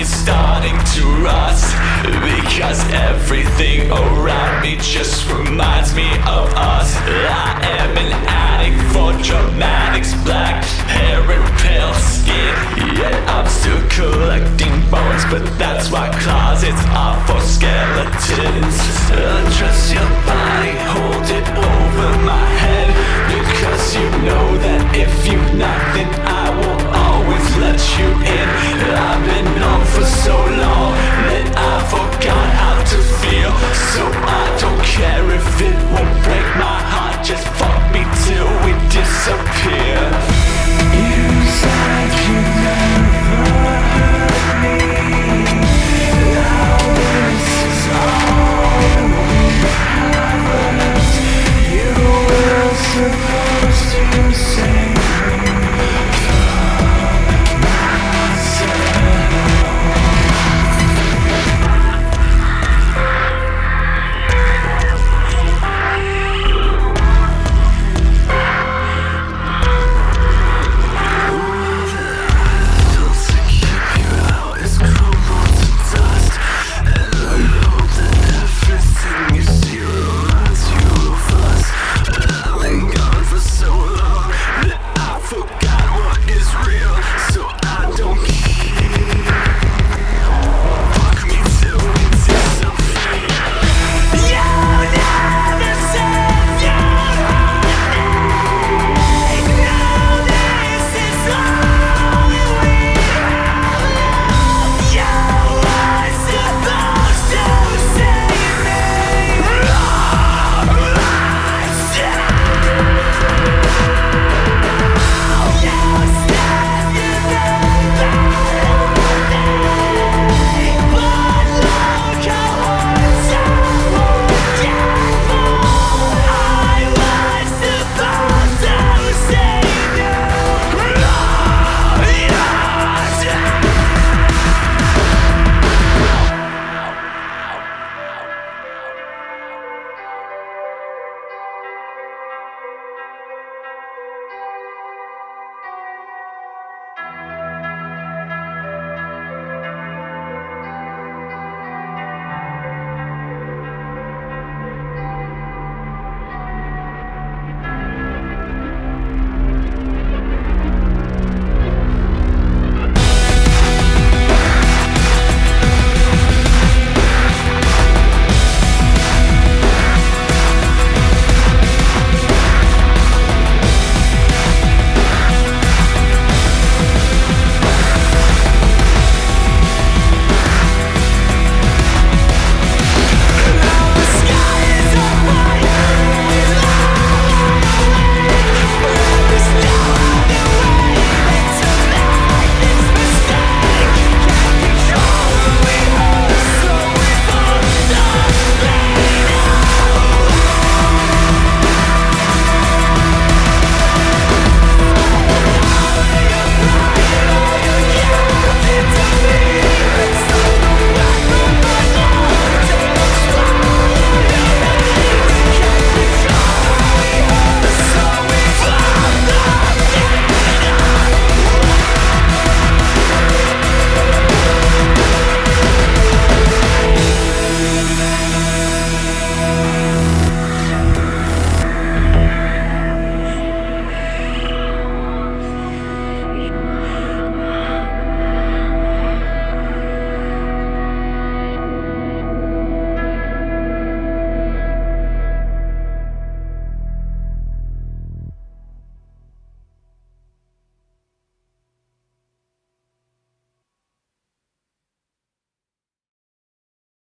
is starting to rust, because everything around me just reminds me of us. I am an addict for dramatics, black hair and pale skin, yet I'm still collecting bones, but that's why closets are for skeletons. Undress your body, hold it over my head, because you know that if you knock, then I will always let you in. I'm